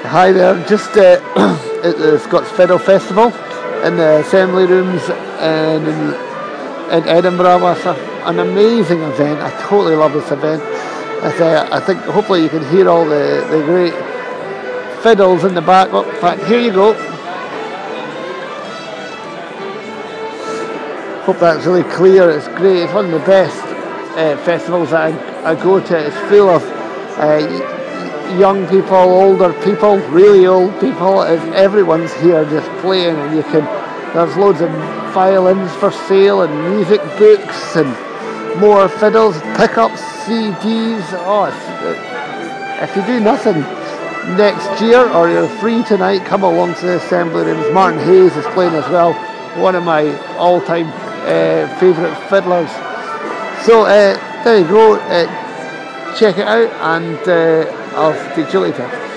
Hi there, just at the Scots Fiddle Festival in the Assembly Rooms in Edinburgh. It's an amazing event. I totally love this event. I think hopefully you can hear all the great fiddles in the back. Oh, in fact, here you go. Hope that's really clear. It's great. It's one of the best festivals that I go to. It's full of young people, older people, really old people. Everyone's here just playing, and there's loads of violins for sale and music books and more fiddles, pickups, CDs. If you do nothing next year or you're free tonight, come along to the Assembly Rooms. Martin Hayes is playing as well, one of my all-time favourite fiddlers. So there you go. Check it out, and I'll speak to you later.